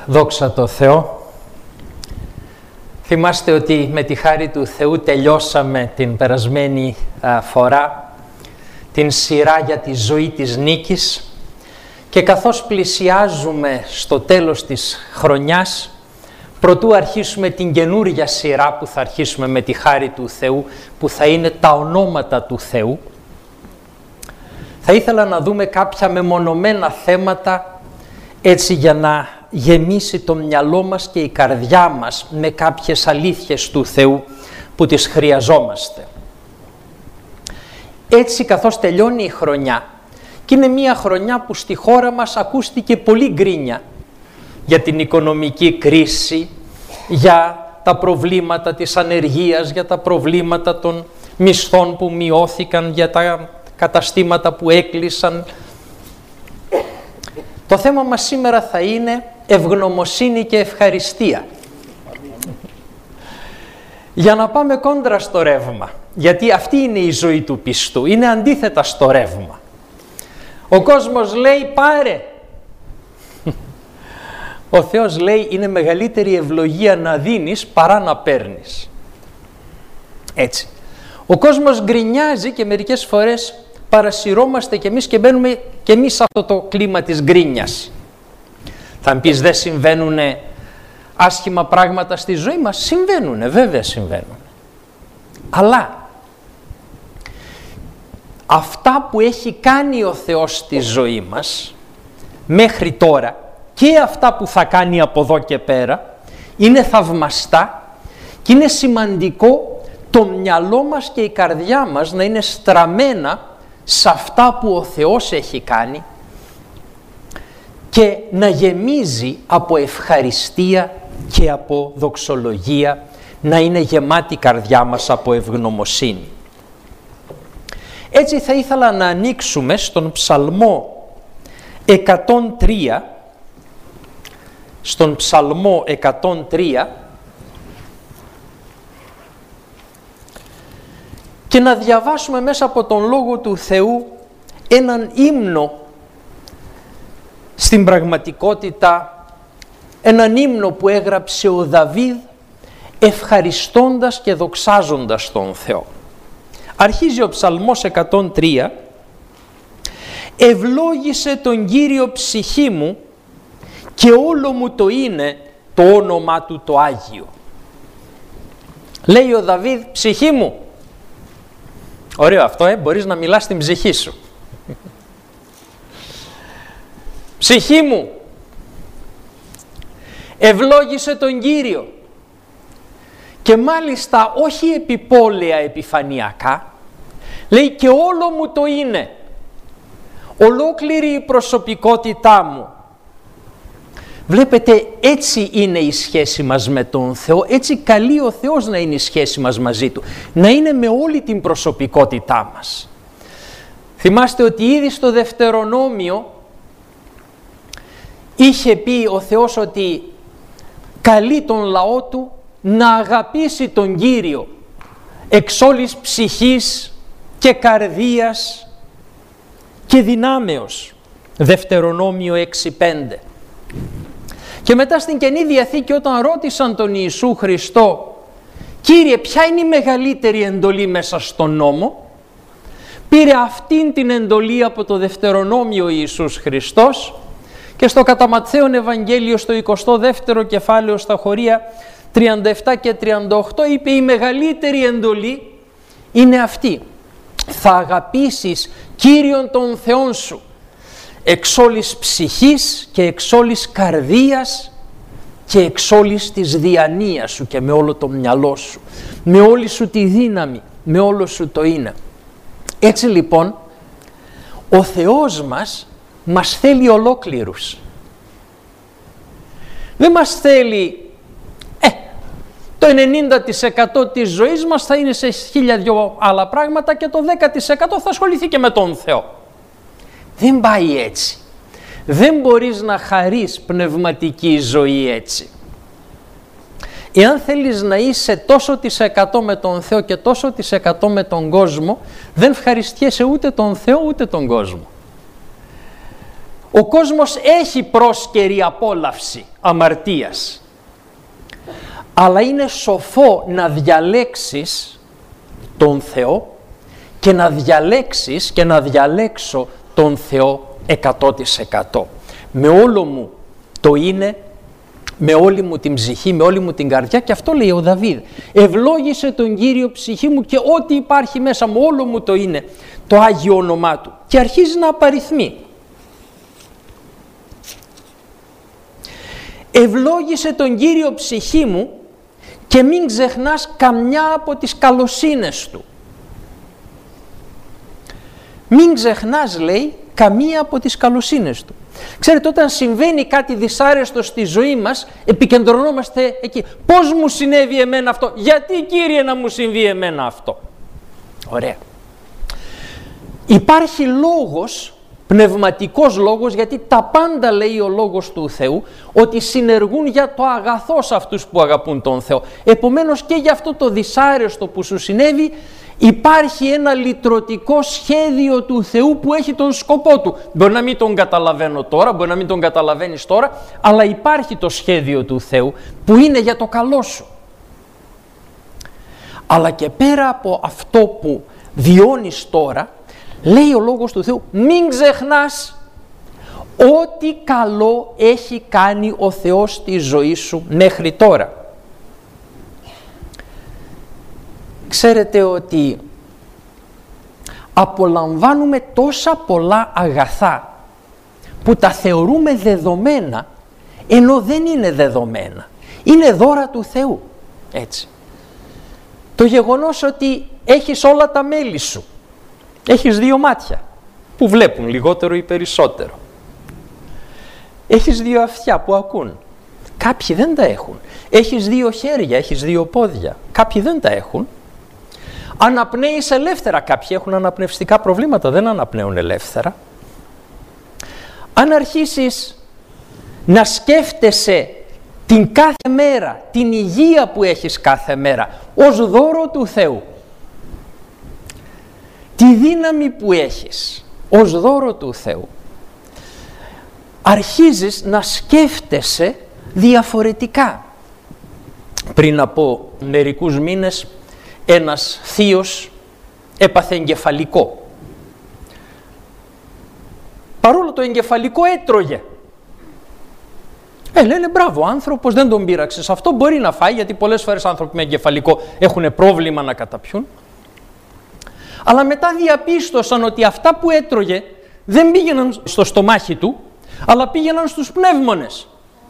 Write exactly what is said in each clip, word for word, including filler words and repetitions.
Δόξα τω Θεώ. Θυμάστε ότι με τη χάρη του Θεού τελειώσαμε την περασμένη α, φορά την σειρά για τη ζωή της νίκης και καθώς πλησιάζουμε στο τέλος της χρονιάς, προτού αρχίσουμε την καινούρια σειρά που θα αρχίσουμε με τη χάρη του Θεού, που θα είναι τα ονόματα του Θεού, θα ήθελα να δούμε κάποια μεμονωμένα θέματα έτσι για να γεμίσει το μυαλό μας και η καρδιά μας με κάποιες αλήθειες του Θεού που τις χρειαζόμαστε. Έτσι καθώς τελειώνει η χρονιά, και είναι μια χρονιά που στη χώρα μας ακούστηκε πολύ γκρίνια για την οικονομική κρίση, για τα προβλήματα της ανεργίας, για τα προβλήματα των μισθών που μειώθηκαν, για τα καταστήματα που έκλεισαν. Το θέμα μας σήμερα θα είναι ευγνωμοσύνη και ευχαριστία. Για να πάμε κόντρα στο ρεύμα, γιατί αυτή είναι η ζωή του πιστού, είναι αντίθετα στο ρεύμα. Ο κόσμος λέει πάρε. Ο Θεός λέει είναι μεγαλύτερη ευλογία να δίνεις παρά να παίρνεις. Έτσι. Ο κόσμος γκρινιάζει και μερικές φορές παρασυρώμαστε κι εμείς και μπαίνουμε κι εμείς σε αυτό το κλίμα της γκρίνιας. Θα μου πεις δεν συμβαίνουνε άσχημα πράγματα στη ζωή μας? Συμβαίνουνε, βέβαια συμβαίνουν. Αλλά αυτά που έχει κάνει ο Θεός στη ζωή μας μέχρι τώρα και αυτά που θα κάνει από εδώ και πέρα είναι θαυμαστά και είναι σημαντικό το μυαλό μας και η καρδιά μας να είναι στραμμένα σε αυτά που ο Θεός έχει κάνει και να γεμίζει από ευχαριστία και από δοξολογία, να είναι γεμάτη η καρδιά μας από ευγνωμοσύνη. Έτσι θα ήθελα να ανοίξουμε στον Ψαλμό εκατόν τρία, στον Ψαλμό εκατόν τρία και να διαβάσουμε μέσα από τον Λόγο του Θεού έναν ύμνο, στην πραγματικότητα έναν ύμνο που έγραψε ο Δαβίδ ευχαριστώντας και δοξάζοντας τον Θεό. Αρχίζει ο Ψαλμός εκατόν τρία. «Ευλόγησε τον Κύριο ψυχή μου και όλο μου το είναι το όνομά του το Άγιο». Λέει ο Δαβίδ, ψυχή μου. Ωραίο αυτό, ε, μπορείς να μιλάς στην ψυχή σου. Ψυχή μου, ευλόγησε τον Κύριο. Και μάλιστα όχι επιπόλαια επιφανειακά, λέει και όλο μου το είναι. Ολόκληρη η προσωπικότητά μου. Βλέπετε, έτσι είναι η σχέση μας με τον Θεό, έτσι καλεί ο Θεός να είναι η σχέση μας μαζί Του, να είναι με όλη την προσωπικότητά μας. Θυμάστε ότι ήδη στο Δευτερονόμιο είχε πει ο Θεός ότι καλεί τον λαό Του να αγαπήσει τον Κύριο εξ όλης ψυχής και καρδίας και δυνάμεως. Δευτερονόμιο έξι πέντε. Και μετά στην Καινή Διαθήκη όταν ρώτησαν τον Ιησού Χριστό, Κύριε, ποια είναι η μεγαλύτερη εντολή μέσα στον νόμο? Πήρε αυτήν την εντολή από το Δευτερονόμιο ο Ιησούς Χριστός και στο κατά Ματθαίον Ευαγγέλιο στο εικοστό δεύτερο κεφάλαιο στα χωρία τριάντα επτά και τριάντα οκτώ είπε η μεγαλύτερη εντολή είναι αυτή. Θα αγαπήσεις Κύριον τον Θεόν σου εξ όλης ψυχής και εξ όλης καρδίας και εξ όλης της διανοίας σου και με όλο το μυαλό σου, με όλη σου τη δύναμη, με όλο σου το είναι. Έτσι λοιπόν ο Θεός μας μας θέλει ολόκληρους. Δεν μας θέλει ε, το ενενήντα τοις εκατό της ζωής μας θα είναι σε χίλια δυο άλλα πράγματα και το δέκα τοις εκατό θα ασχοληθεί και με τον Θεό. Δεν πάει έτσι. Δεν μπορείς να χαρείς πνευματική ζωή έτσι. Εάν θέλεις να είσαι τόσο της εκατό με τον Θεό και τόσο της εκατό με τον κόσμο, δεν ευχαριστιέσαι ούτε τον Θεό ούτε τον κόσμο. Ο κόσμος έχει πρόσκαιρη απόλαυση αμαρτίας. Αλλά είναι σοφό να διαλέξεις τον Θεό και να διαλέξεις και να διαλέξω τον Θεό εκατό τοις εκατό. Με όλο μου το είναι, με όλη μου την ψυχή, με όλη μου την καρδιά, και αυτό λέει ο Δαβίδ. Ευλόγησε τον Κύριο ψυχή μου και ό,τι υπάρχει μέσα μου, όλο μου το είναι το Άγιο όνομά Του. Και αρχίζει να απαριθμεί. Ευλόγησε τον Κύριο ψυχή μου και μην ξεχνάς καμιά από τις καλοσύνες Του. Μην ξεχνάς, λέει, καμία από τις καλοσύνες Του. Ξέρετε, όταν συμβαίνει κάτι δυσάρεστο στη ζωή μας, επικεντρωνόμαστε εκεί. Πώς μου συνέβη εμένα αυτό, γιατί Κύριε να μου συμβεί εμένα αυτό. Ωραία. Υπάρχει λόγος, πνευματικός λόγος, γιατί τα πάντα, λέει ο λόγος του Θεού, ότι συνεργούν για το αγαθό σε αυτούς που αγαπούν τον Θεό. Επομένως και για αυτό το δυσάρεστο που σου συνέβη, υπάρχει ένα λυτρωτικό σχέδιο του Θεού που έχει τον σκοπό του. Μπορεί να μην τον καταλαβαίνω τώρα, μπορεί να μην τον καταλαβαίνεις τώρα, αλλά υπάρχει το σχέδιο του Θεού που είναι για το καλό σου. Αλλά και πέρα από αυτό που βιώνεις τώρα, λέει ο λόγος του Θεού, μην ξεχνάς ό,τι καλό έχει κάνει ο Θεός στη ζωή σου μέχρι τώρα. Ξέρετε ότι απολαμβάνουμε τόσα πολλά αγαθά που τα θεωρούμε δεδομένα, ενώ δεν είναι δεδομένα. Είναι δώρα του Θεού. Έτσι. Το γεγονός ότι έχεις όλα τα μέλη σου, έχεις δύο μάτια που βλέπουν λιγότερο ή περισσότερο, έχεις δύο αυτιά που ακούν, κάποιοι δεν τα έχουν, έχεις δύο χέρια, έχεις δύο πόδια, κάποιοι δεν τα έχουν, αναπνέεις ελεύθερα, κάποιοι έχουν αναπνευστικά προβλήματα, δεν αναπνέουν ελεύθερα. Αν αρχίσεις να σκέφτεσαι την κάθε μέρα, την υγεία που έχεις κάθε μέρα ως δώρο του Θεού, τη δύναμη που έχεις ως δώρο του Θεού, αρχίζεις να σκέφτεσαι διαφορετικά. Πριν από μερικούς μήνες ένας θείος έπαθε εγκεφαλικό. Παρόλο το εγκεφαλικό έτρωγε. Ε, λένε μπράβο, ο άνθρωπος δεν τον πείραξες. Αυτό μπορεί να φάει, γιατί πολλές φορές άνθρωποι με εγκεφαλικό έχουν πρόβλημα να καταπιούν. Αλλά μετά διαπίστωσαν ότι αυτά που έτρωγε δεν πήγαιναν στο στομάχι του, αλλά πήγαιναν στους πνεύμονες.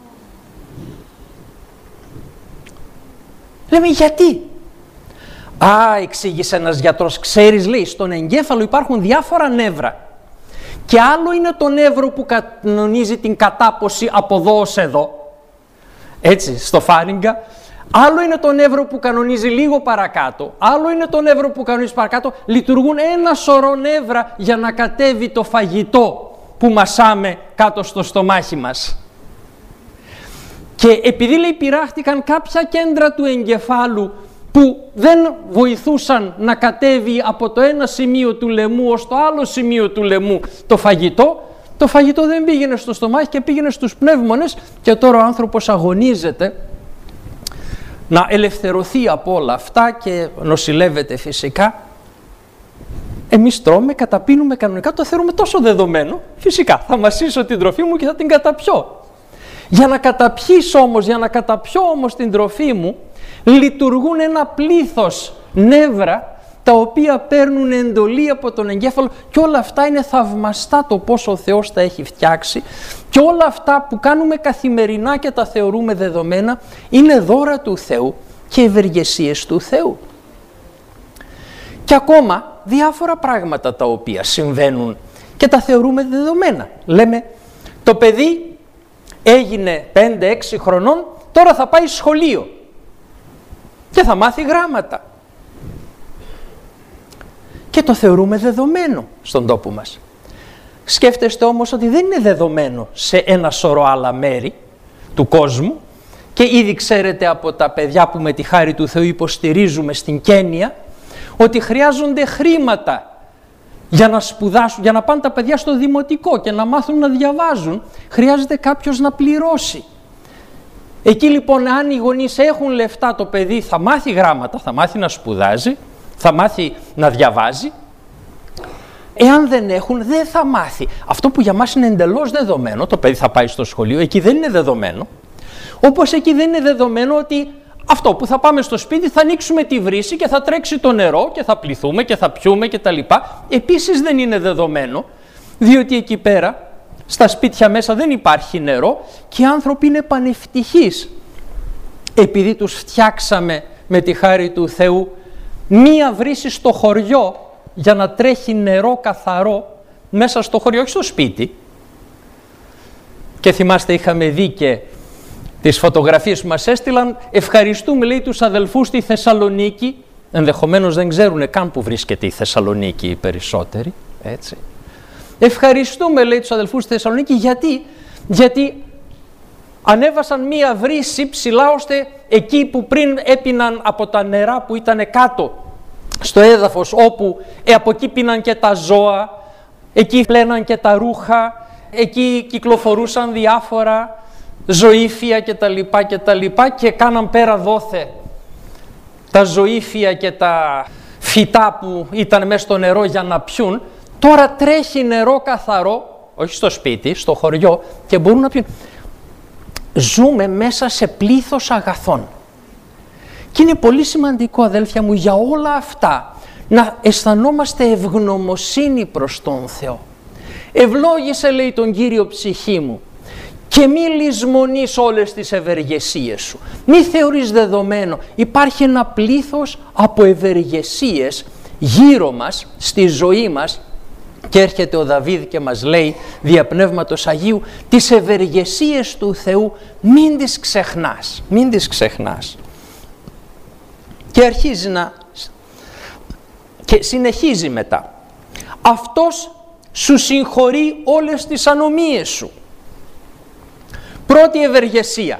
Λέμε γιατί. Α, εξήγησε ένας γιατρός, ξέρεις, λέει, στον εγκέφαλο υπάρχουν διάφορα νεύρα. Και άλλο είναι το νεύρο που κανονίζει την κατάποση από εδώ ως εδώ, έτσι, στο φάριγγα. Άλλο είναι το νεύρο που κανονίζει λίγο παρακάτω. Άλλο είναι το νεύρο που κανονίζει παρακάτω. Λειτουργούν ένα σωρό νεύρα για να κατέβει το φαγητό που μασάμε κάτω στο στομάχι μας. Και επειδή, λέει, πειράχτηκαν κάποια κέντρα του εγκεφάλου που δεν βοηθούσαν να κατέβει από το ένα σημείο του λαιμού ως το άλλο σημείο του λαιμού το φαγητό, το φαγητό δεν πήγαινε στο στομάχι και πήγαινε στους πνεύμονες, και τώρα ο άνθρωπος αγωνίζεται να ελευθερωθεί από όλα αυτά και νοσηλεύεται φυσικά. Εμείς τρώμε, καταπίνουμε κανονικά, το θεωρούμε τόσο δεδομένο. Φυσικά θα μασίσω την τροφή μου και θα την καταπιώ. Για να καταπιείς όμως, για να καταπιώ όμως την τροφή μου, λειτουργούν ένα πλήθος νεύρα τα οποία παίρνουν εντολή από τον εγκέφαλο, και όλα αυτά είναι θαυμαστά το πώς ο Θεός τα έχει φτιάξει, και όλα αυτά που κάνουμε καθημερινά και τα θεωρούμε δεδομένα είναι δώρα του Θεού και ευεργεσίες του Θεού. Και ακόμα διάφορα πράγματα τα οποία συμβαίνουν και τα θεωρούμε δεδομένα. Λέμε, το παιδί έγινε πέντε έξι χρονών, τώρα θα πάει σχολείο και θα μάθει γράμματα. Και το θεωρούμε δεδομένο στον τόπο μας. Σκέφτεστε όμως ότι δεν είναι δεδομένο σε ένα σωρό άλλα μέρη του κόσμου, και ήδη ξέρετε από τα παιδιά που με τη χάρη του Θεού υποστηρίζουμε στην Κένια, ότι χρειάζονται χρήματα Για να σπουδάσουν, για να πάνε τα παιδιά στο δημοτικό και να μάθουν να διαβάζουν, χρειάζεται κάποιος να πληρώσει. Εκεί λοιπόν, αν οι γονείς έχουν λεφτά, το παιδί θα μάθει γράμματα, θα μάθει να σπουδάζει, θα μάθει να διαβάζει. Εάν δεν έχουν, δεν θα μάθει. Αυτό που για μας είναι εντελώς δεδομένο, το παιδί θα πάει στο σχολείο, εκεί δεν είναι δεδομένο. Όπως εκεί δεν είναι δεδομένο ότι αυτό που θα πάμε στο σπίτι θα ανοίξουμε τη βρύση και θα τρέξει το νερό και θα πληθούμε και θα πιούμε κτλ. Επίσης δεν είναι δεδομένο, διότι εκεί πέρα στα σπίτια μέσα δεν υπάρχει νερό και οι άνθρωποι είναι πανευτυχείς επειδή τους φτιάξαμε με τη χάρη του Θεού μία βρύση στο χωριό για να τρέχει νερό καθαρό μέσα στο χωριό, όχι στο σπίτι. Και θυμάστε, είχαμε δει και τις φωτογραφίες που μας έστειλαν. Ευχαριστούμε, λέει, τους αδελφούς στη Θεσσαλονίκη. Ενδεχομένως δεν ξέρουν καν που βρίσκεται η Θεσσαλονίκη οι περισσότεροι, έτσι. Ευχαριστούμε, λέει, τους αδελφούς στη Θεσσαλονίκη. Γιατί, γιατί ανέβασαν μία βρύση ψηλά, ώστε εκεί που πριν έπιναν από τα νερά που ήταν κάτω στο έδαφος, όπου ε, από εκεί πίναν και τα ζώα, εκεί πλέναν και τα ρούχα, εκεί κυκλοφορούσαν διάφορα ζωήφια και τα λοιπά και τα λοιπά και κάναν πέρα δόθε τα ζωήφια και τα φυτά που ήταν μέσα στο νερό για να πιούν. Τώρα τρέχει νερό καθαρό, όχι στο σπίτι, στο χωριό, και μπορούν να πιούν. Ζούμε μέσα σε πλήθος αγαθών. Και είναι πολύ σημαντικό, αδέλφια μου, για όλα αυτά να αισθανόμαστε ευγνωμοσύνη προς τον Θεό. Ευλόγησε, λέει, τον Κύριο ψυχή μου και μη λησμονείς όλες τις ευεργεσίες σου. Μη θεωρείς δεδομένο. Υπάρχει ένα πλήθος από ευεργεσίες γύρω μας, στη ζωή μας, και έρχεται ο Δαβίδ και μας λέει δια Πνεύματος Αγίου, τις ευεργεσίες του Θεού μην τις ξεχνάς, μην τις ξεχνάς. Και αρχίζει να και συνεχίζει μετά. Αυτός σου συγχωρεί όλες τις ανομίες σου. Πρώτη ευεργεσία.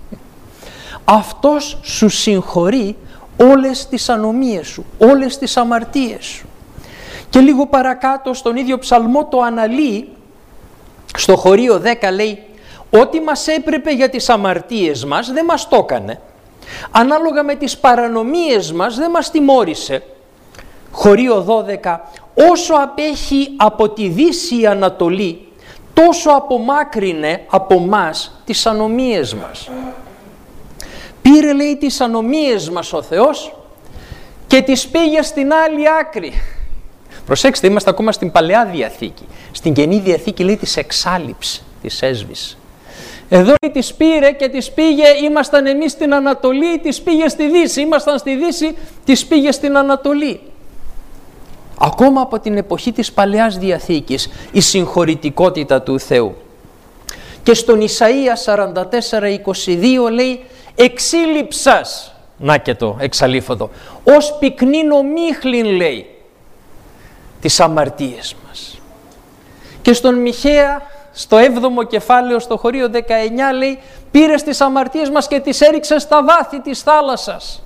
Αυτός σου συγχωρεί όλες τις ανομίες σου, όλες τις αμαρτίες σου. Και λίγο παρακάτω στον ίδιο ψαλμό το αναλύει, στο χωρίο δέκα λέει, ό,τι μας έπρεπε για τις αμαρτίες μας δεν μας το έκανε. Ανάλογα με τις παρανομίες μας δεν μας τιμώρησε. Χωρίο δώδεκα, όσο απέχει από τη Δύση η Ανατολή, τόσο απομάκρυνε από μας τις ανομίες μας. Πήρε, λέει, τις ανομίες μας ο Θεός και τις πήγε στην άλλη άκρη. Προσέξτε, είμαστε ακόμα στην Παλαιά Διαθήκη. Στην Καινή Διαθήκη, λέει, τις εξάλειψε, τις έσβησε. Εδώ τις πήρε και τις πήγε, ήμασταν εμείς στην Ανατολή, τις πήγε στη Δύση. Ήμασταν στη Δύση, τις πήγε στην Ανατολή. Ακόμα από την εποχή της Παλαιάς Διαθήκης η συγχωρητικότητα του Θεού. Και στον Ισαΐα σαράντα τέσσερα είκοσι δύο λέει, εξήλειψας, να και το εξαλείφοδο, ως πυκνήν ομίχλην, λέει, τις αμαρτίες μας. Και στον Μιχαία, στο έβδομο κεφάλαιο, στο χωρίο δεκαεννιά, λέει, πήρες τις αμαρτίες μας και τις έριξες στα βάθη της θάλασσας.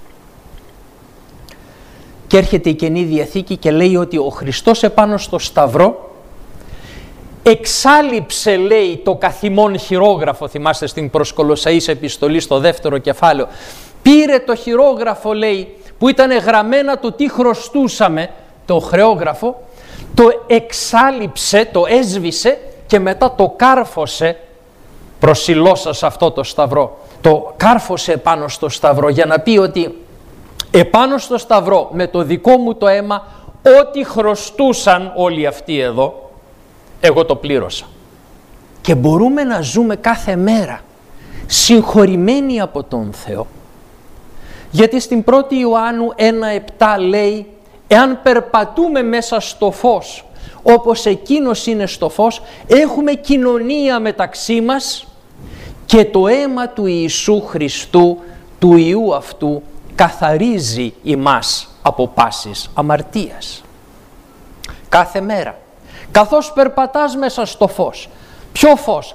Και έρχεται η Καινή Διαθήκη και λέει ότι ο Χριστός επάνω στο Σταυρό εξάλειψε, λέει, το καθημόν χειρόγραφο. Θυμάστε στην προς Κολοσσαείς επιστολή στο δεύτερο κεφάλαιο. Πήρε το χειρόγραφο, λέει, που ήταν γραμμένα το τι χρωστούσαμε, το χρεόγραφο, το εξάλειψε, το έσβησε και μετά το κάρφωσε προσιλώσας αυτό το Σταυρό. Το κάρφωσε επάνω στο Σταυρό για να πει ότι επάνω στο Σταυρό με το δικό μου το αίμα ό,τι χρωστούσαν όλοι αυτοί εδώ, εγώ το πλήρωσα. Και μπορούμε να ζούμε κάθε μέρα συγχωρημένοι από τον Θεό. Γιατί στην πρώτη Ιωάννου ένα επτά λέει, εάν περπατούμε μέσα στο φως όπως εκείνος είναι στο φως, έχουμε κοινωνία μεταξύ μας και το αίμα του Ιησού Χριστού, του Ιού αυτού, καθαρίζει ημάς από πάσης αμαρτίας. Κάθε μέρα, καθώς περπατάς μέσα στο φως, ποιο φως? Το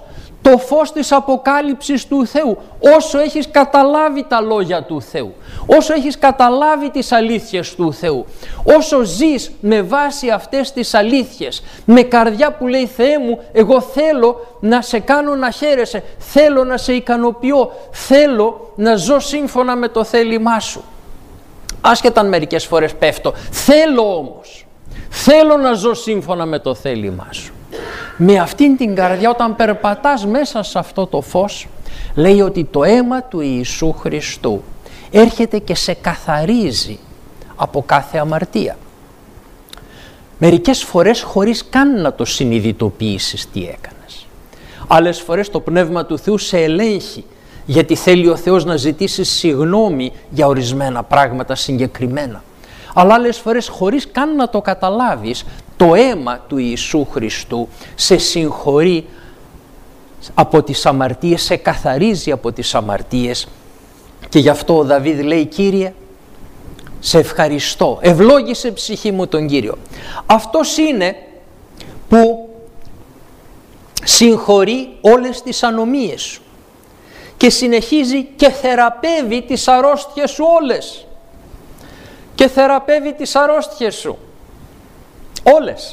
το φως της αποκάλυψης του Θεού, όσο έχεις καταλάβει τα λόγια του Θεού, όσο έχεις καταλάβει τις αλήθειες του Θεού, όσο ζεις με βάση αυτές τις αλήθειες, με καρδιά που λέει Θεέ μου, εγώ θέλω να σε κάνω να χαίρεσαι, θέλω να σε ικανοποιώ, θέλω να ζω σύμφωνα με το θέλημά σου. Άσχετα αν μερικές φορές πέφτω, θέλω όμως, θέλω να ζω σύμφωνα με το θέλημά σου. Με αυτήν την καρδιά, όταν περπατάς μέσα σε αυτό το φως, λέει ότι το αίμα του Ιησού Χριστού έρχεται και σε καθαρίζει από κάθε αμαρτία. Μερικές φορές χωρίς καν να το συνειδητοποιήσεις τι έκανες. Άλλες φορές το Πνεύμα του Θεού σε ελέγχει, γιατί θέλει ο Θεός να ζητήσει συγγνώμη για ορισμένα πράγματα συγκεκριμένα. Αλλά άλλες φορές χωρίς καν να το καταλάβεις, το αίμα του Ιησού Χριστού σε συγχωρεί από τις αμαρτίες, σε καθαρίζει από τις αμαρτίες. Και γι' αυτό ο Δαβίδ λέει, Κύριε, σε ευχαριστώ, ευλόγησε ψυχή μου τον Κύριο. Αυτός είναι που συγχωρεί όλες τις ανομίες σου και συνεχίζει και θεραπεύει τις αρρώστιες σου όλες. Και θεραπεύει τις αρρώστιες σου όλες.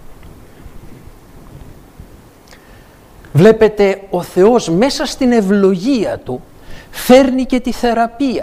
Βλέπετε, ο Θεός μέσα στην ευλογία Του φέρνει και τη θεραπεία.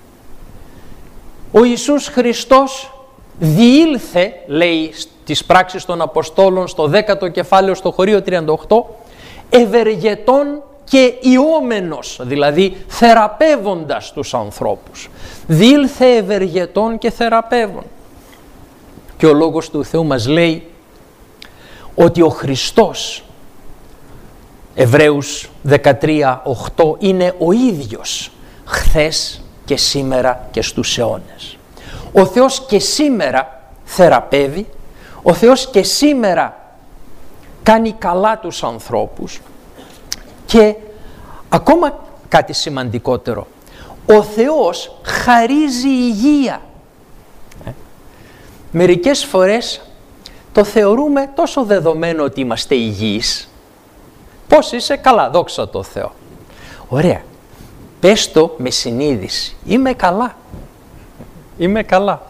Ο Ιησούς Χριστός διήλθε, λέει στις πράξεις των Αποστόλων στο δέκατο κεφάλαιο στο χωρίο τριάντα οκτώ, ευεργετών και ιόμενος, δηλαδή θεραπεύοντας τους ανθρώπους. Διήλθε ευεργετών και θεραπεύων. Και ο Λόγος του Θεού μας λέει ότι ο Χριστός, Εβραίους δεκατρία οκτώ, είναι ο ίδιος χθες και σήμερα και στους αιώνες. Ο Θεός και σήμερα θεραπεύει, ο Θεός και σήμερα κάνει καλά τους ανθρώπους και ακόμα κάτι σημαντικότερο, ο Θεός χαρίζει υγεία. Ε? Μερικές φορές το θεωρούμε τόσο δεδομένο ότι είμαστε υγιείς. Πώς είσαι? Καλά, δόξα τω Θεώ. Ωραία. Πες το με συνείδηση. Είμαι καλά. Είμαι καλά.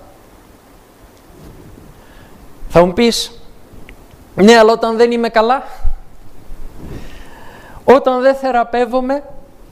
Θα μου πεις, ναι, αλλά όταν δεν είμαι καλά, όταν δεν θεραπεύομαι,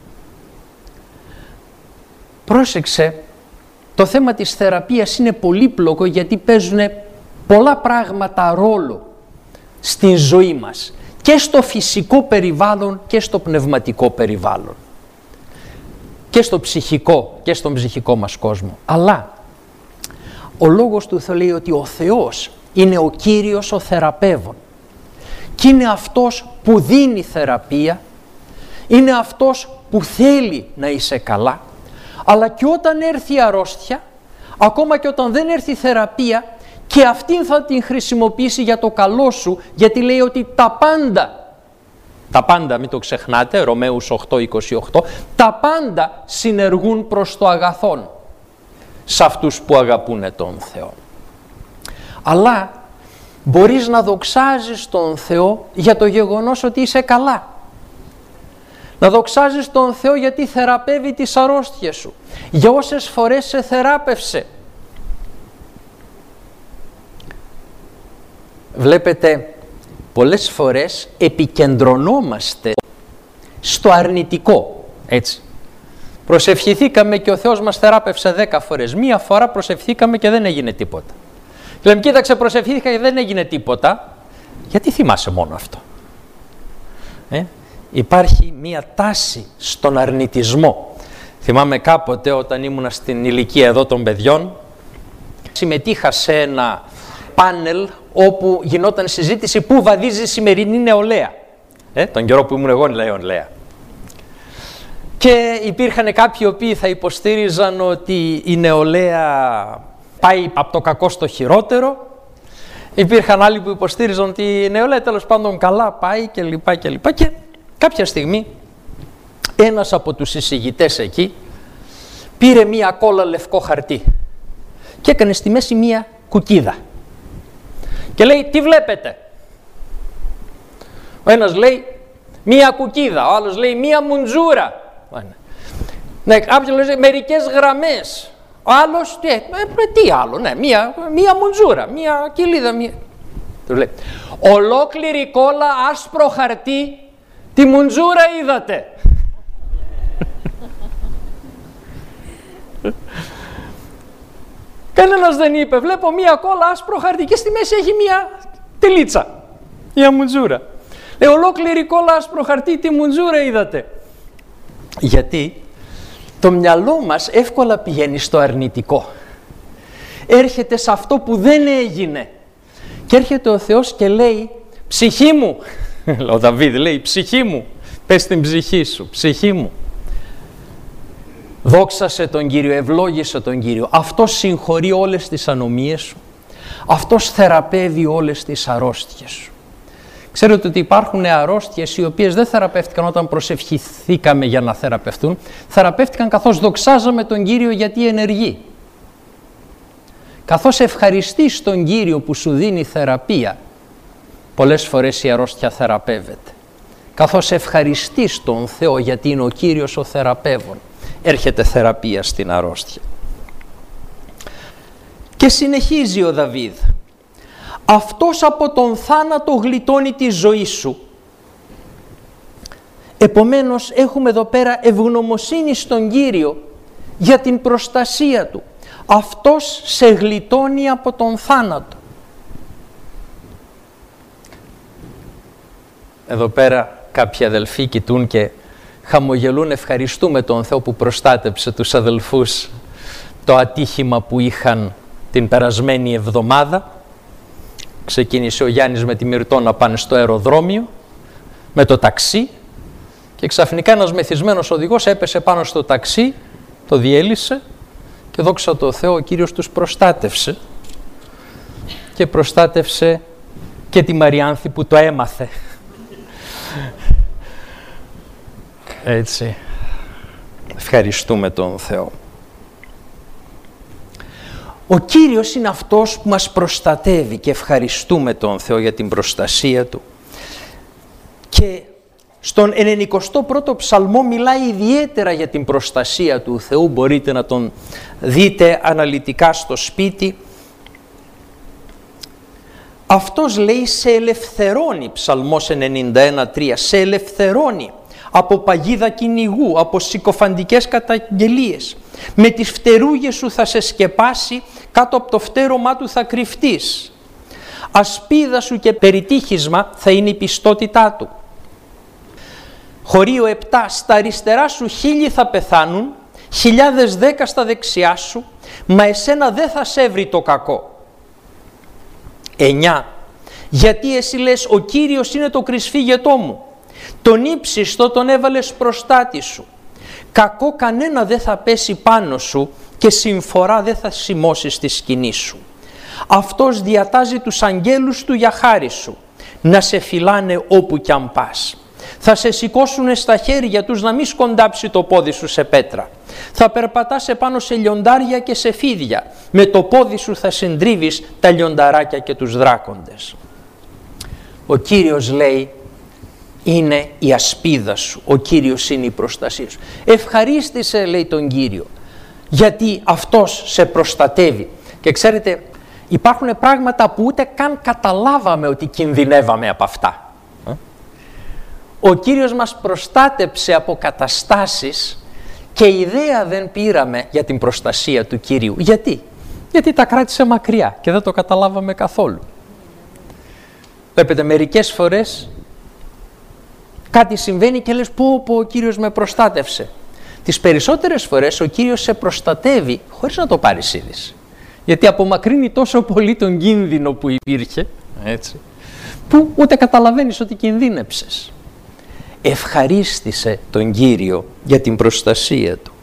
πρόσεξε, το θέμα της θεραπείας είναι πολύπλοκο γιατί παίζουν πολλά πράγματα ρόλο στην ζωή μας και στο φυσικό περιβάλλον και στο πνευματικό περιβάλλον και στο ψυχικό και στον ψυχικό μας κόσμο. Αλλά ο Λόγος του Θεού λέει ότι ο Θεός είναι ο Κύριος ο θεραπεύων και είναι αυτός που δίνει θεραπεία, είναι αυτός που θέλει να είσαι καλά, αλλά και όταν έρθει η αρρώστια, ακόμα και όταν δεν έρθει η θεραπεία, και αυτήν θα την χρησιμοποιήσει για το καλό σου, γιατί λέει ότι τα πάντα, τα πάντα μην το ξεχνάτε, Ρωμαίους οκτώ είκοσι οκτώ, τα πάντα συνεργούν προς το αγαθόν σε αυτούς που αγαπούν τον Θεό. Αλλά μπορείς να δοξάζεις τον Θεό για το γεγονός ότι είσαι καλά. Να δοξάζεις τον Θεό γιατί θεραπεύει τις αρρώστιες σου. Για όσες φορές σε θεράπευσε. Βλέπετε, πολλές φορές επικεντρωνόμαστε στο αρνητικό, έτσι. Προσευχηθήκαμε και ο Θεός μας θεράπευσε δέκα φορές. Μία φορά προσευχηθήκαμε και δεν έγινε τίποτα. Και λέμε, κοίταξε, προσευχήθηκα και δεν έγινε τίποτα. Γιατί θυμάσαι μόνο αυτό? Ε? Υπάρχει μία τάση στον αρνητισμό. Θυμάμαι κάποτε όταν ήμουνα στην ηλικία εδώ των παιδιών, συμμετείχα σε ένα πάνελ όπου γινόταν συζήτηση πού βαδίζει η σημερινή νεολαία. Ε, τον καιρό που ήμουν εγώ νεολαία. Και υπήρχαν κάποιοι οι οποίοι θα υποστήριζαν ότι η νεολαία πάει από το κακό στο χειρότερο. Υπήρχαν άλλοι που υποστήριζαν ότι η νεολαία τέλος πάντων καλά πάει και λοιπά και λοιπά. Και κάποια στιγμή ένας από τους εισηγητές εκεί πήρε μία κόλλα λευκό χαρτί και έκανε στη μέση μία κουκίδα. Και λέει, τι βλέπετε? Ο ένας λέει, μία κουκίδα, ο άλλος λέει μία μουντζούρα. Ναι, κάποιος λέει μερικές γραμμές. Ο άλλος, τι, ε, τι άλλο, ναι, μία, μία μουντζούρα, μία κοιλίδα, μία. Του λέει, ολόκληρη κόλλα, άσπρο χαρτί, τη μουντζούρα είδατε. Κανένας δεν είπε, βλέπω μία κόλλα, άσπρο χαρτί και στη μέση έχει μία τελίτσα, μία μουντζούρα. Λέει, ολόκληρη κόλλα, άσπρο χαρτί, τη μουντζούρα είδατε. Γιατί το μυαλό μας εύκολα πηγαίνει στο αρνητικό. Έρχεται σε αυτό που δεν έγινε. Και έρχεται ο Θεός και λέει, ψυχή μου, ο Δαβίδ λέει, ψυχή μου, πες την ψυχή σου, ψυχή μου. Δόξασε τον Κύριο, ευλόγησε τον Κύριο. Αυτός συγχωρεί όλες τις ανομίες σου. Αυτός θεραπεύει όλες τις αρρώστιες σου. Ξέρετε ότι υπάρχουν αρρώστιες οι οποίες δεν θεραπεύτηκαν όταν προσευχηθήκαμε για να θεραπευτούν. Θεραπεύτηκαν καθώς δοξάζαμε τον Κύριο γιατί ενεργεί. Καθώς ευχαριστείς τον Κύριο που σου δίνει θεραπεία, πολλές φορές η αρρώστια θεραπεύεται. Καθώς ευχαριστείς τον Θεό γιατί είναι ο Κύριος ο θεραπεύων, έρχεται θεραπεία στην αρρώστια. Και συνεχίζει ο Δαβίδ. Αυτός από τον θάνατο γλιτώνει τη ζωή σου. Επομένως έχουμε εδώ πέρα ευγνωμοσύνη στον Κύριο για την προστασία Του. Αυτός σε γλιτώνει από τον θάνατο. Εδώ πέρα κάποιοι αδελφοί κοιτούν και χαμογελούν, ευχαριστούμε τον Θεό που προστάτεψε τους αδελφούς το ατύχημα που είχαν την περασμένη εβδομάδα. Ξεκίνησε ο Γιάννης με τη Μυρτώ να πάνε στο αεροδρόμιο με το ταξί και ξαφνικά ένας μεθυσμένος οδηγός έπεσε πάνω στο ταξί, το διέλυσε και δόξα τω Θεώ ο Κύριος τους προστάτευσε και προστάτευσε και τη Μαριάνθη που το έμαθε. Έτσι, ευχαριστούμε τον Θεό. Ο Κύριος είναι αυτός που μας προστατεύει και ευχαριστούμε τον Θεό για την προστασία Του. Και στον ενενηκοστό πρώτο ψαλμό μιλάει ιδιαίτερα για την προστασία του Θεού. Μπορείτε να τον δείτε αναλυτικά στο σπίτι. Αυτός λέει σε ελευθερώνει, ψαλμός ενενήντα ένα τρία, σε ελευθερώνει από παγίδα κυνηγού, από συκοφαντικές καταγγελίες. Με τις φτερούγες σου θα σε σκεπάσει, κάτω από το φτέρωμά του θα κρυφτείς. Ασπίδα σου και περιτύχισμα θα είναι η πιστότητά του. Χωρίο επτά, στα αριστερά σου χίλιοι θα πεθάνουν, χιλιάδες δέκα στα δεξιά σου, μα εσένα δεν θα σε βρει το κακό. εννιά. Γιατί εσύ λες, ο Κύριος είναι το κρυσφύγετό μου, τον ύψιστο τον έβαλες προστάτη σου. Κακό κανένα δεν θα πέσει πάνω σου και συμφορά δεν θα σημώσει στη σκηνή σου. Αυτός διατάζει τους αγγέλους του για χάρη σου, να σε φυλάνε όπου κι αν πας. Θα σε σηκώσουνε στα χέρια τους να μη σκοντάψει το πόδι σου σε πέτρα. Θα περπατάς επάνω σε λιοντάρια και σε φίδια. Με το πόδι σου θα συντρίβεις τα λιονταράκια και τους δράκοντες. Ο Κύριος λέει, είναι η ασπίδα σου. Ο Κύριος είναι η προστασία σου. Ευχαρίστησε, λέει, τον Κύριο, γιατί αυτός σε προστατεύει. Και ξέρετε, υπάρχουν πράγματα που ούτε καν καταλάβαμε ότι κινδυνεύαμε από αυτά. Ο Κύριος μας προστάτεψε από καταστάσεις και ιδέα δεν πήραμε για την προστασία του Κυρίου. Γιατί? Γιατί τα κράτησε μακριά και δεν το καταλάβαμε καθόλου. Βλέπετε, μερικές φορές κάτι συμβαίνει και λες, πω πω ο Κύριος με προστάτευσε. Τις περισσότερες φορές ο Κύριος σε προστατεύει χωρίς να το πάρεις είδηση. Γιατί απομακρύνει τόσο πολύ τον κίνδυνο που υπήρχε, έτσι, που ούτε καταλαβαίνεις ότι κινδύνεψες. Ευχαρίστησε τον Κύριο για την προστασία Του.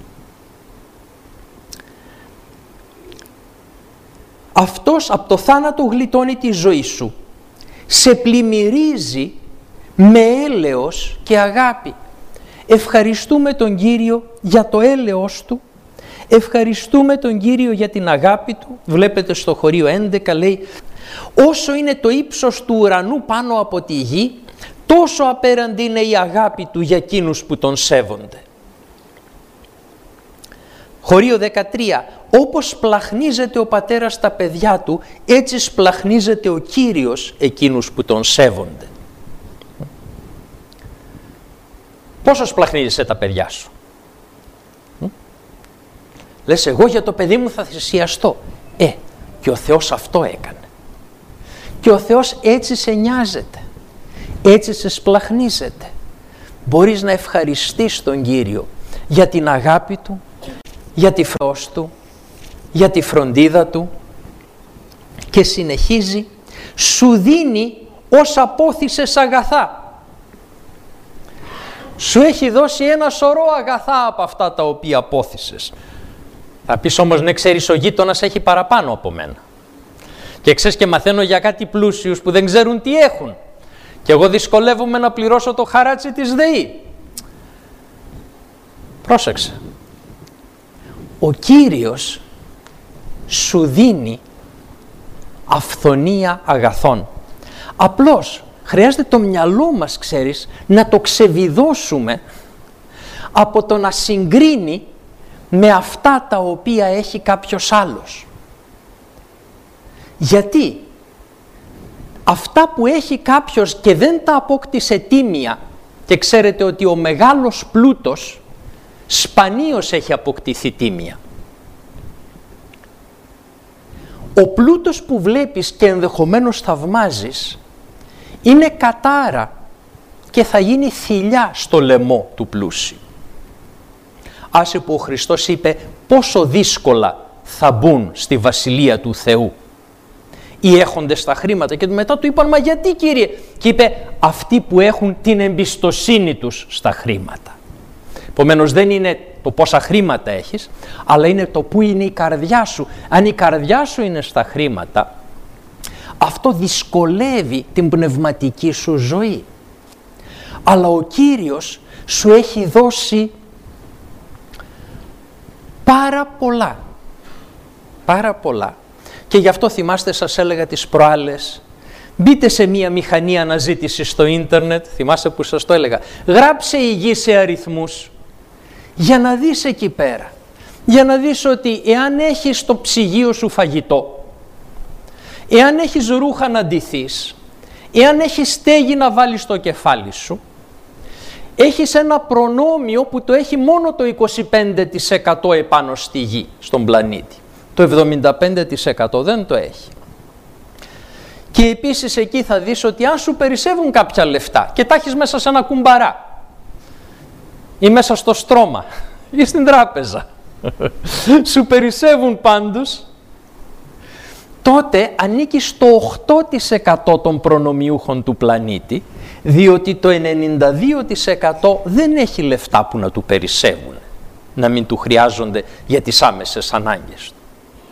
Αυτός από το θάνατο γλιτώνει τη ζωή σου. Σε πλημμυρίζει με έλεος και αγάπη. Ευχαριστούμε τον Κύριο για το έλεος Του. Ευχαριστούμε τον Κύριο για την αγάπη Του. Βλέπετε στο χωρίο έντεκα λέει, όσο είναι το ύψος του ουρανού πάνω από τη γη, τόσο απέραντη είναι η αγάπη του για εκείνους που τον σέβονται. Χωρίο δεκατρία. Όπως σπλαχνίζεται ο πατέρας τα παιδιά του, έτσι σπλαχνίζεται ο Κύριος εκείνους που τον σέβονται. Πόσο σπλαχνίζεσαι τα παιδιά σου? Λες, εγώ για το παιδί μου θα θυσιαστώ. Ε, και ο Θεός αυτό έκανε. Και ο Θεός έτσι σε νοιάζεται. Έτσι σε σπλαχνίζεται. Μπορείς να ευχαριστείς τον Κύριο για την αγάπη Του, για τη φρόντιση Του, για τη φροντίδα Του, και συνεχίζει, σου δίνει ως απόθυσες αγαθά. Σου έχει δώσει ένα σωρό αγαθά από αυτά τα οποία απόθυσες. Θα πεις όμως, ναι, ξέρεις, ο γείτονας έχει παραπάνω από μένα. Και ξέρεις, και μαθαίνω για κάτι πλούσιους που δεν ξέρουν τι έχουν. Και εγώ δυσκολεύομαι να πληρώσω το χαράτσι της ΔΕΗ. Πρόσεξε. Ο Κύριος σου δίνει αυθονία αγαθών. Απλώς χρειάζεται το μυαλό μας, ξέρεις, να το ξεβιδώσουμε από το να συγκρίνει με αυτά τα οποία έχει κάποιος άλλος. Γιατί αυτά που έχει κάποιος και δεν τα απόκτησε τίμια, και ξέρετε ότι ο μεγάλος πλούτος σπανίως έχει αποκτηθεί τίμια. Ο πλούτος που βλέπεις και ενδεχομένως θαυμάζεις είναι κατάρα και θα γίνει θηλιά στο λαιμό του πλούσιου. Άσε που ο Χριστός είπε πόσο δύσκολα θα μπουν στη Βασιλεία του Θεού οι έχοντες τα χρήματα, και μετά του είπαν, μα γιατί, Κύριε? Και είπε, αυτοί που έχουν την εμπιστοσύνη τους στα χρήματα. Επομένως δεν είναι το πόσα χρήματα έχεις, αλλά είναι το που είναι η καρδιά σου. Αν η καρδιά σου είναι στα χρήματα, αυτό δυσκολεύει την πνευματική σου ζωή. Αλλά ο Κύριος σου έχει δώσει πάρα πολλά. Πάρα πολλά. Και γι' αυτό θυμάστε, σας έλεγα τις προάλλες, μπείτε σε μία μηχανή αναζήτηση στο ίντερνετ, θυμάστε που σας το έλεγα, γράψε η γη σε αριθμούς, για να δεις εκεί πέρα, για να δεις ότι εάν έχεις στο ψυγείο σου φαγητό, εάν έχεις ρούχα να ντυθείς, εάν έχεις στέγη να βάλεις στο κεφάλι σου, έχεις ένα προνόμιο που το έχει μόνο το είκοσι πέντε τοις εκατό επάνω στη γη, στον πλανήτη. Το εβδομήντα πέντε τοις εκατό δεν το έχει. Και επίσης εκεί θα δεις ότι αν σου περισσεύουν κάποια λεφτά και τα έχεις μέσα σε ένα κουμπαρά ή μέσα στο στρώμα ή στην τράπεζα, σου περισσεύουν πάντως, τότε ανήκεις στο οκτώ τοις εκατό των προνομιούχων του πλανήτη, διότι το ενενήντα δύο τοις εκατό δεν έχει λεφτά που να του περισσεύουν, να μην του χρειάζονται για τις άμεσες ανάγκες του.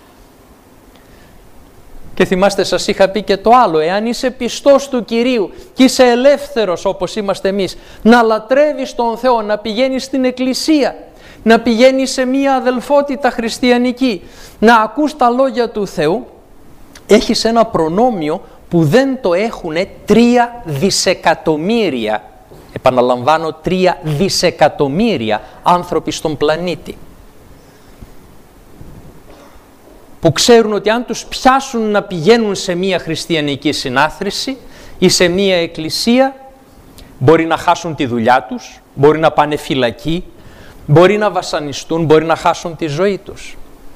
Και θυμάστε, σας είχα πει και το άλλο, εάν είσαι πιστός του Κυρίου και είσαι ελεύθερος όπως είμαστε εμείς, να λατρεύεις τον Θεό, να πηγαίνεις στην εκκλησία, να πηγαίνεις σε μία αδελφότητα χριστιανική, να ακούς τα λόγια του Θεού, έχεις ένα προνόμιο που δεν το έχουν τρία δισεκατομμύρια, επαναλαμβάνω, τρία δισεκατομμύρια άνθρωποι στον πλανήτη, που ξέρουν ότι αν τους πιάσουν να πηγαίνουν σε μία χριστιανική συνάθρηση ή σε μία εκκλησία, μπορεί να χάσουν τη δουλειά τους, μπορεί να πάνε φυλακή, μπορεί να βασανιστούν, μπορεί να χάσουν τη ζωή τους.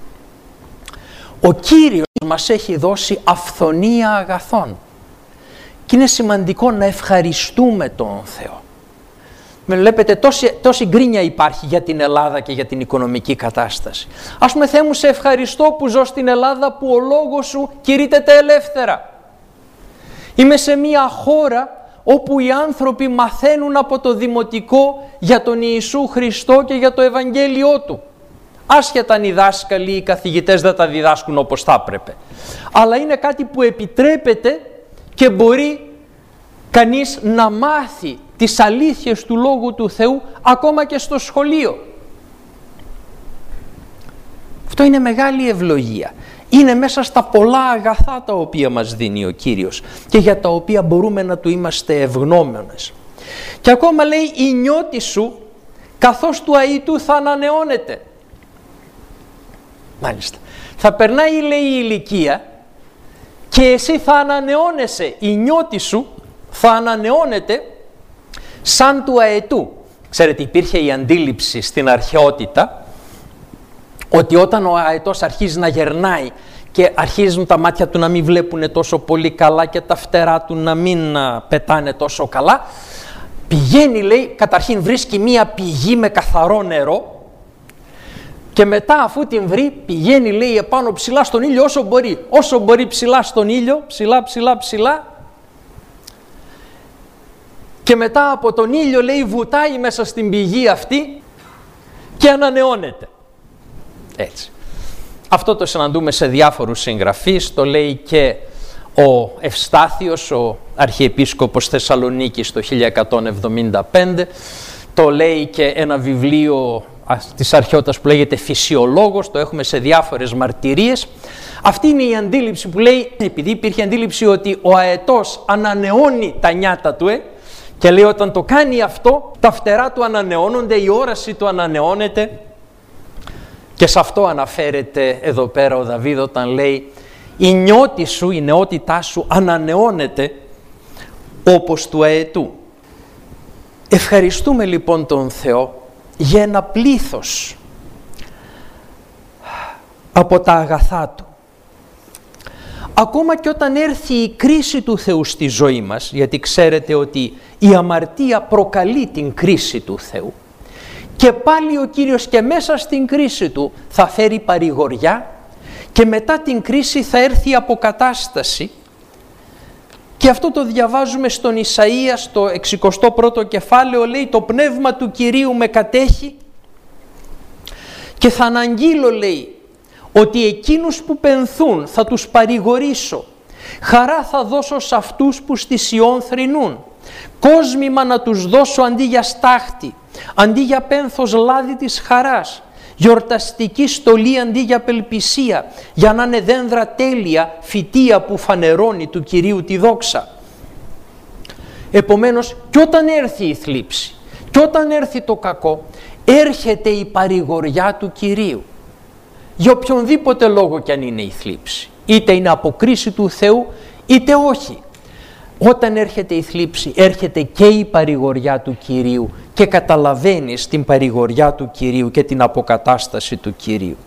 Ο Κύριος μας έχει δώσει αυθονία αγαθών και είναι σημαντικό να ευχαριστούμε τον Θεό. Με βλέπετε, τόση, τόση γκρίνια υπάρχει για την Ελλάδα και για την οικονομική κατάσταση. Ας πούμε, Θεέ μου, σε ευχαριστώ που ζω στην Ελλάδα, που ο λόγος σου κηρύττεται ελεύθερα. Είμαι σε μια χώρα όπου οι άνθρωποι μαθαίνουν από το δημοτικό για τον Ιησού Χριστό και για το Ευαγγέλιό Του. Άσχετα αν οι δάσκαλοι ή οι καθηγητές δεν τα διδάσκουν όπως θα έπρεπε. Αλλά είναι κάτι που επιτρέπεται και μπορεί κανείς να μάθει τις αλήθειες του Λόγου του Θεού ακόμα και στο σχολείο. Αυτό είναι μεγάλη ευλογία. είναι μέσα στα πολλά αγαθά τα οποία μας δίνει ο Κύριος και για τα οποία μπορούμε να του είμαστε ευγνώμονες. Και ακόμα λέει, η νιώτη σου καθώς του αητού θα ανανεώνεται. Μάλιστα. Θα περνάει, λέει, η ηλικία και εσύ θα ανανεώνεσαι, η νιώτη σου θα ανανεώνεται σαν του αετού. Ξέρετε, υπήρχε η αντίληψη στην αρχαιότητα ότι όταν ο αετός αρχίζει να γερνάει και αρχίζουν τα μάτια του να μην βλέπουν τόσο πολύ καλά και τα φτερά του να μην πετάνε τόσο καλά, πηγαίνει, λέει, καταρχήν βρίσκει μία πηγή με καθαρό νερό και μετά, αφού την βρει, πηγαίνει, λέει, επάνω ψηλά στον ήλιο όσο μπορεί. Όσο μπορεί ψηλά στον ήλιο, ψηλά, ψηλά, ψηλά. Και μετά από τον ήλιο, λέει, βουτάει μέσα στην πηγή αυτή και ανανεώνεται. Έτσι. Αυτό το συναντούμε σε διάφορους συγγραφείς, το λέει και ο Ευστάθιος, ο Αρχιεπίσκοπος Θεσσαλονίκης το χίλια εκατόν εβδομήντα πέντε, το λέει και ένα βιβλίο της αρχαιότητας που λέγεται Φυσιολόγος, το έχουμε σε διάφορες μαρτυρίες. Αυτή είναι η αντίληψη που λέει, επειδή υπήρχε αντίληψη ότι ο αετός ανανεώνει τα νιάτα του, ε, και λέει όταν το κάνει αυτό, τα φτερά του ανανεώνονται, η όραση του ανανεώνεται. Και σε αυτό αναφέρεται εδώ πέρα ο Δαβίδ όταν λέει η νιώτη σου, η νεότητά σου ανανεώνεται όπως του αετού. Ευχαριστούμε λοιπόν τον Θεό για ένα πλήθος από τα αγαθά Του. Ακόμα και όταν έρθει η κρίση του Θεού στη ζωή μας, γιατί ξέρετε ότι η αμαρτία προκαλεί την κρίση του Θεού, και πάλι ο Κύριος και μέσα στην κρίση Του θα φέρει παρηγοριά και μετά την κρίση θα έρθει η αποκατάσταση. Και αυτό το διαβάζουμε στον Ισαΐα στο εξηκοστό πρώτο κεφάλαιο, λέει το πνεύμα του Κυρίου με κατέχει και θα αναγγείλω, λέει, ότι εκείνους που πενθούν θα τους παρηγορήσω, χαρά θα δώσω σε αυτούς που στη Σιών θρηνούν, κόσμημα να τους δώσω αντί για στάχτη, αντί για πένθος λάδι της χαράς, γιορταστική στολή αντί για απελπισία, για να είναι δένδρα τέλεια, φυτεία που φανερώνει του Κυρίου τη δόξα. Επομένως, κι όταν έρθει η θλίψη, κι όταν έρθει το κακό, έρχεται η παρηγοριά του Κυρίου. Για οποιονδήποτε λόγο κι αν είναι η θλίψη, είτε είναι αποκρίση του Θεού, είτε όχι. Όταν έρχεται η θλίψη, έρχεται και η παρηγοριά του Κυρίου και καταλαβαίνεις την παρηγοριά του Κυρίου και την αποκατάσταση του Κυρίου.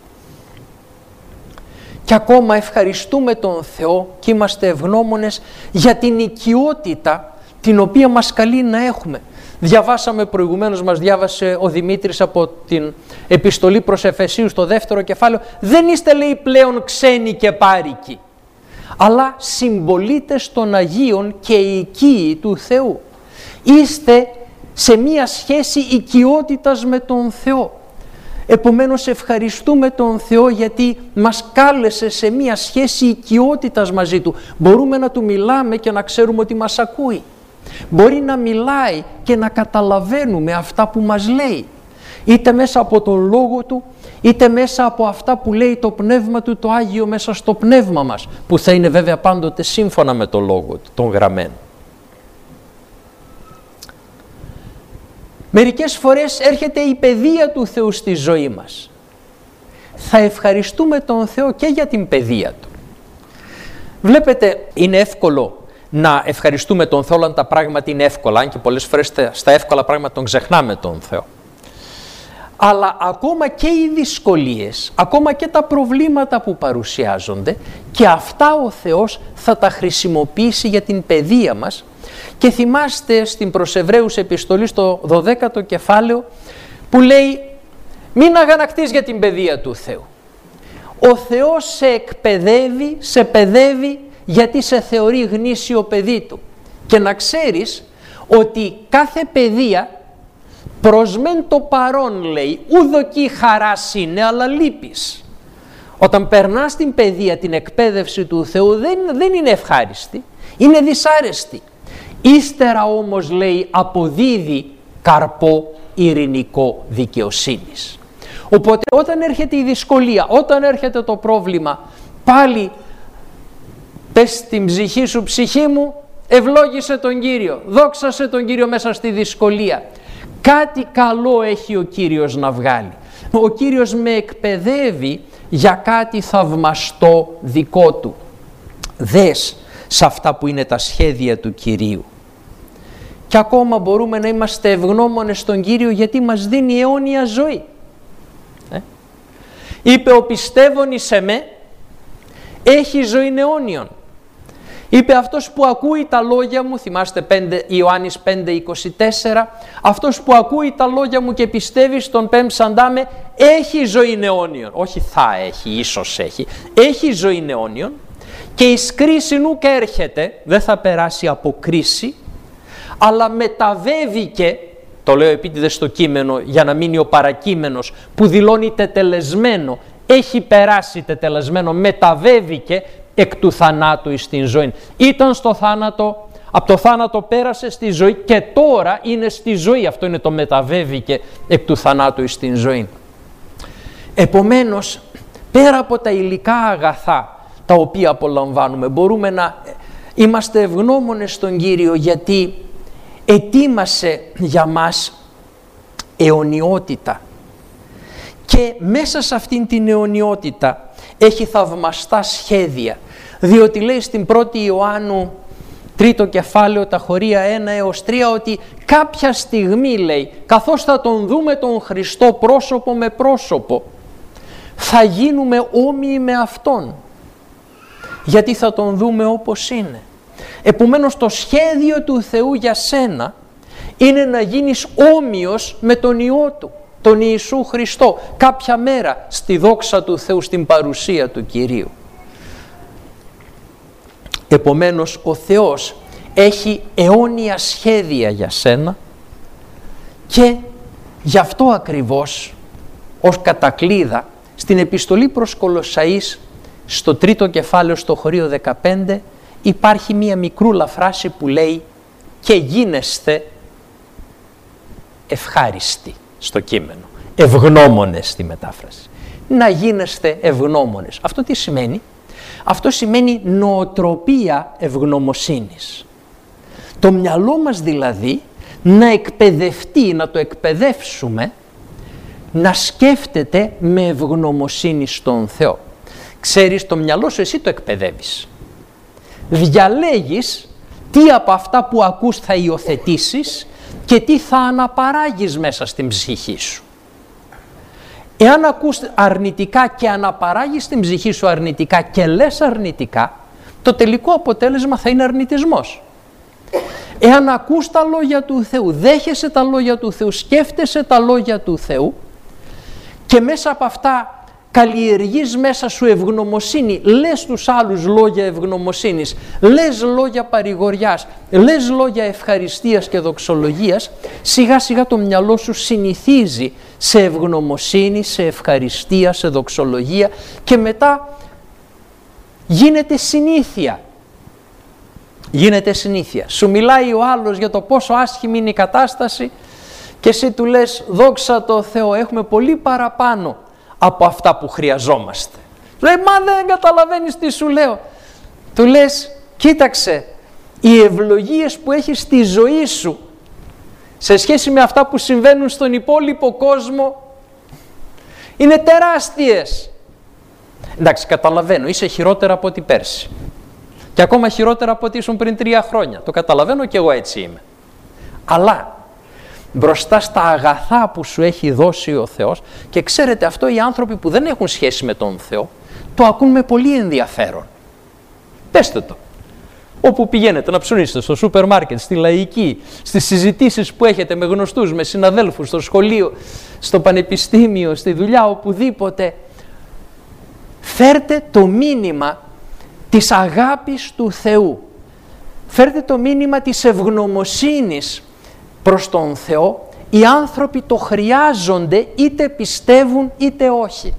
Και ακόμα ευχαριστούμε τον Θεό και είμαστε ευγνώμονες για την οικειότητα την οποία μας καλεί να έχουμε. Διαβάσαμε προηγουμένως, μας διάβασε ο Δημήτρης από την επιστολή προς Εφεσίους στο δεύτερο κεφάλαιο, δεν είστε, λέει, πλέον ξένοι και πάρικοι, αλλά συμπολίτες των Αγίων και οικείοι του Θεού. Είστε σε μία σχέση οικειότητας με τον Θεό. Επομένως ευχαριστούμε τον Θεό γιατί μας κάλεσε σε μία σχέση οικειότητας μαζί Του. Μπορούμε να Του μιλάμε και να ξέρουμε ότι μας ακούει. Μπορεί να μιλάει και να καταλαβαίνουμε αυτά που μας λέει, είτε μέσα από τον Λόγο Του, είτε μέσα από αυτά που λέει το Πνεύμα Του το Άγιο μέσα στο πνεύμα μας, που θα είναι βέβαια πάντοτε σύμφωνα με το Λόγο Του, τον γραμμένο. Μερικές φορές έρχεται η παιδεία του Θεού στη ζωή μας. Θα ευχαριστούμε τον Θεό και για την παιδεία Του. Βλέπετε, είναι εύκολο να ευχαριστούμε τον Θεό αν τα πράγματα είναι εύκολα, αν και πολλές φορές στα εύκολα πράγματα τον ξεχνάμε τον Θεό. Αλλά ακόμα και οι δυσκολίες, ακόμα και τα προβλήματα που παρουσιάζονται, και αυτά ο Θεός θα τα χρησιμοποιήσει για την παιδεία μας. Και θυμάστε στην προς Εβραίους επιστολή στο δωδέκατο κεφάλαιο που λέει μην αγανακτείς για την παιδεία του Θεού. Ο Θεός σε εκπαιδεύει, σε παιδεύει γιατί σε θεωρεί γνήσιο παιδί Του. Και να ξέρεις ότι κάθε παιδεία προς μεν το παρόν, λέει, ουδοκή χαράς είναι, αλλά λύπης. Όταν περνάς την παιδεία, την εκπαίδευση του Θεού, δεν, δεν είναι ευχάριστη, είναι δυσάρεστη. Ύστερα όμως, λέει, αποδίδει καρπό ειρηνικό δικαιοσύνης. Οπότε όταν έρχεται η δυσκολία, όταν έρχεται το πρόβλημα, πάλι πες στην ψυχή σου, ψυχή μου, ευλόγησε τον Κύριο, δόξασε τον Κύριο μέσα στη δυσκολία. Κάτι καλό έχει ο Κύριος να βγάλει. Ο Κύριος με εκπαιδεύει για κάτι θαυμαστό δικό Του. Δες σε αυτά που είναι τα σχέδια του Κυρίου. Και ακόμα μπορούμε να είμαστε ευγνώμονες στον Κύριο γιατί μας δίνει αιώνια ζωή. Ε? Είπε ο πιστεύων εις εμέ έχει ζωή αιώνιον. Είπε αυτός που ακούει τα λόγια μου, θυμάστε πέντε, Ιωάννης πέντε είκοσι τέσσερα, αυτός που ακούει τα λόγια μου και πιστεύει στον πέμψαντά με έχει ζωή αιώνιον. Όχι θα έχει, ίσως έχει. Έχει ζωή αιώνιον και εις κρίση νουκ έρχεται, δεν θα περάσει από κρίση, αλλά μεταβέβηκε, το λέω επίτηδες στο κείμενο για να μείνει ο παρακείμενος που δηλώνει τετελεσμένο, έχει περάσει τετελεσμένο, μεταβέβηκε εκ του θανάτου εις την ζωή. Ήταν στο θάνατο, από το θάνατο πέρασε στη ζωή και τώρα είναι στη ζωή. Αυτό είναι το μεταβέβηκε εκ του θανάτου εις την ζωή. Επομένως, πέρα από τα υλικά αγαθά τα οποία απολαμβάνουμε, μπορούμε να είμαστε ευγνώμονες στον Κύριο γιατί ετοίμασε για μας αιωνιότητα και μέσα σε αυτήν την αιωνιότητα έχει θαυμαστά σχέδια, διότι λέει στην πρώτη Ιωάννου τρίτο κεφάλαιο τα χωρία ένα έως τρία ότι κάποια στιγμή, λέει, καθώς θα τον δούμε τον Χριστό πρόσωπο με πρόσωπο, θα γίνουμε όμοιοι με Αυτόν, γιατί θα τον δούμε όπως είναι. Επομένως το σχέδιο του Θεού για σένα είναι να γίνεις όμοιος με τον Υιό Του, τον Ιησού Χριστό, κάποια μέρα στη δόξα του Θεού, στην παρουσία του Κυρίου. Επομένως ο Θεός έχει αιώνια σχέδια για σένα και γι' αυτό ακριβώς ως κατακλείδα στην επιστολή προς Κολοσσαείς στο τρίτο κεφάλαιο στο χωρίο δεκαπέντε υπάρχει μία μικρούλα φράση που λέει και γίνεστε ευχάριστοι στο κείμενο, ευγνώμονες στη μετάφραση. Να γίνεστε ευγνώμονες. Αυτό τι σημαίνει? Αυτό σημαίνει νοοτροπία ευγνωμοσύνης. Το μυαλό μας δηλαδή να εκπαιδευτεί, να το εκπαιδεύσουμε, να σκέφτεται με ευγνωμοσύνη στον Θεό. Ξέρεις, το μυαλό σου εσύ το εκπαιδεύεις. Διαλέγεις τι από αυτά που ακούς θα υιοθετήσεις και τι θα αναπαράγεις μέσα στην ψυχή σου. Εάν ακούς αρνητικά και αναπαράγεις την ψυχή σου αρνητικά και λες αρνητικά, το τελικό αποτέλεσμα θα είναι αρνητισμός. Εάν ακούς τα λόγια του Θεού, δέχεσαι τα λόγια του Θεού, σκέφτεσαι τα λόγια του Θεού και μέσα από αυτά καλλιεργείς μέσα σου ευγνωμοσύνη, λες τους άλλους λόγια ευγνωμοσύνης, λες λόγια παρηγοριάς, λες λόγια ευχαριστίας και δοξολογίας, σιγά σιγά το μυαλό σου συνηθίζει σε ευγνωμοσύνη, σε ευχαριστία, σε δοξολογία και μετά γίνεται συνήθεια. Γίνεται συνήθεια. Σου μιλάει ο άλλος για το πόσο άσχημη είναι η κατάσταση και εσύ του λες δόξα τω Θεώ, έχουμε πολύ παραπάνω από αυτά που χρειαζόμαστε. Λέει, μα δεν καταλαβαίνεις τι σου λέω. Του λες, κοίταξε, οι ευλογίες που έχεις στη ζωή σου σε σχέση με αυτά που συμβαίνουν στον υπόλοιπο κόσμο είναι τεράστιες. Εντάξει, καταλαβαίνω, είσαι χειρότερα από ό,τι πέρσι. Και ακόμα χειρότερα από ό,τι ήσουν πριν τρία χρόνια. Το καταλαβαίνω και εγώ έτσι είμαι. Αλλά μπροστά στα αγαθά που σου έχει δώσει ο Θεός, και ξέρετε αυτό οι άνθρωποι που δεν έχουν σχέση με τον Θεό το ακούν με πολύ ενδιαφέρον. Πέστε το. Όπου πηγαίνετε να ψωνίσετε, στο σούπερ μάρκετ, στη λαϊκή, στις συζητήσεις που έχετε με γνωστούς, με συναδέλφους, στο σχολείο, στο πανεπιστήμιο, στη δουλειά, οπουδήποτε, φέρτε το μήνυμα της αγάπης του Θεού. Φέρτε το μήνυμα της ευγνωμοσύνης προς τον Θεό. Οι άνθρωποι το χρειάζονται είτε πιστεύουν είτε όχι.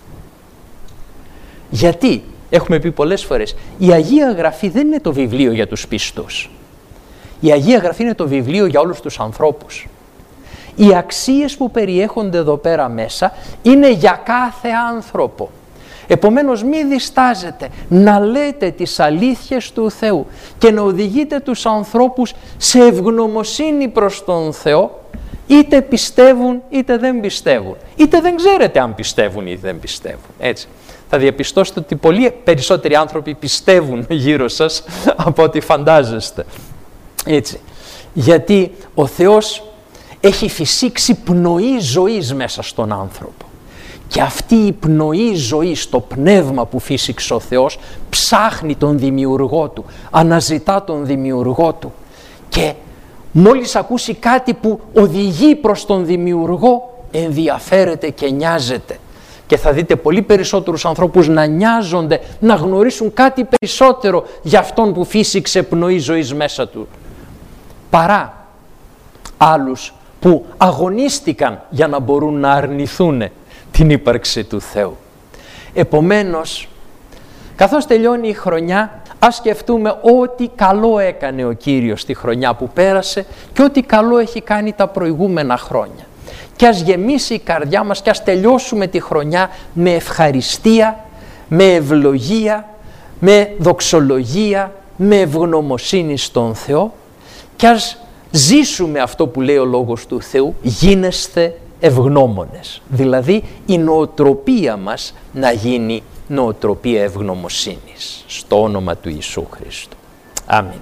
Γιατί, έχουμε πει πολλές φορές, η Αγία Γραφή δεν είναι το βιβλίο για τους πιστούς. Η Αγία Γραφή είναι το βιβλίο για όλους τους ανθρώπους. Οι αξίες που περιέχονται εδώ πέρα μέσα είναι για κάθε άνθρωπο. Επομένως μη διστάζετε να λέτε τις αλήθειες του Θεού και να οδηγείτε τους ανθρώπους σε ευγνωμοσύνη προς τον Θεό, είτε πιστεύουν είτε δεν πιστεύουν, είτε δεν ξέρετε αν πιστεύουν ή δεν πιστεύουν. Έτσι. Θα διαπιστώσετε ότι πολύ περισσότεροι άνθρωποι πιστεύουν γύρω σας από ό,τι φαντάζεστε. Έτσι. Γιατί ο Θεός έχει φυσήξει πνοή ζωής μέσα στον άνθρωπο. Και αυτή η πνοή ζωής, το πνεύμα που φύσηξε ο Θεός, ψάχνει τον δημιουργό του, αναζητά τον δημιουργό του. Και μόλις ακούσει κάτι που οδηγεί προς τον δημιουργό, ενδιαφέρεται και νοιάζεται. Και θα δείτε πολύ περισσότερους ανθρώπους να νοιάζονται, να γνωρίσουν κάτι περισσότερο για αυτόν που φύσηξε πνοή ζωής μέσα του, παρά άλλους που αγωνίστηκαν για να μπορούν να αρνηθούν την ύπαρξη του Θεού. Επομένως, καθώς τελειώνει η χρονιά, ας σκεφτούμε ό,τι καλό έκανε ο Κύριος τη χρονιά που πέρασε και ό,τι καλό έχει κάνει τα προηγούμενα χρόνια. Και ας γεμίσει η καρδιά μας και ας τελειώσουμε τη χρονιά με ευχαριστία, με ευλογία, με δοξολογία, με ευγνωμοσύνη στον Θεό και ας ζήσουμε αυτό που λέει ο Λόγος του Θεού, γίνεστε ευγνώμονες. Δηλαδή η νοοτροπία μας να γίνει νοοτροπία ευγνωμοσύνης. Στο όνομα του Ιησού Χριστού. Αμήν.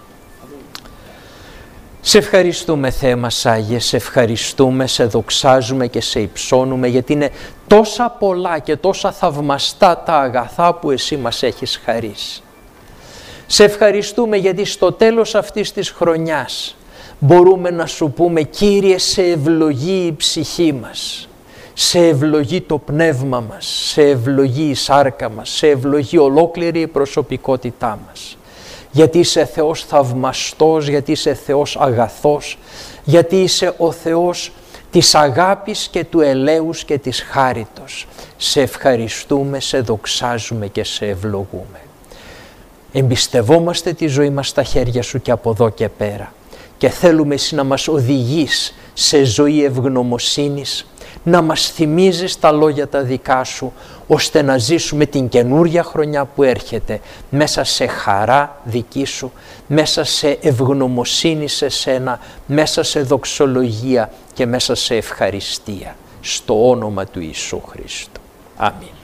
Σε ευχαριστούμε Θεέ μας Άγιε, σε ευχαριστούμε, σε δοξάζουμε και σε υψώνουμε γιατί είναι τόσα πολλά και τόσα θαυμαστά τα αγαθά που Εσύ μας έχεις χαρίσει. Σε ευχαριστούμε γιατί στο τέλος αυτής της χρονιάς μπορούμε να Σου πούμε Κύριε, σε ευλογεί η ψυχή μας, σε ευλογεί το πνεύμα μας, σε ευλογεί η σάρκα μας, σε ευλογεί ολόκληρη η προσωπικότητά μας. Γιατί είσαι Θεός θαυμαστός, γιατί είσαι Θεός αγαθός, γιατί είσαι ο Θεός της αγάπης και του ελέους και της χάριτος. Σε ευχαριστούμε, σε δοξάζουμε και σε ευλογούμε. Εμπιστευόμαστε τη ζωή μας στα χέρια Σου και από εδώ και πέρα και θέλουμε Εσύ να μας οδηγείς σε ζωή ευγνωμοσύνης, να μας θυμίζεις τα λόγια τα δικά Σου, ώστε να ζήσουμε την καινούρια χρονιά που έρχεται μέσα σε χαρά δική Σου, μέσα σε ευγνωμοσύνη σε Σένα, μέσα σε δοξολογία και μέσα σε ευχαριστία. Στο όνομα του Ιησού Χριστού. Αμήν.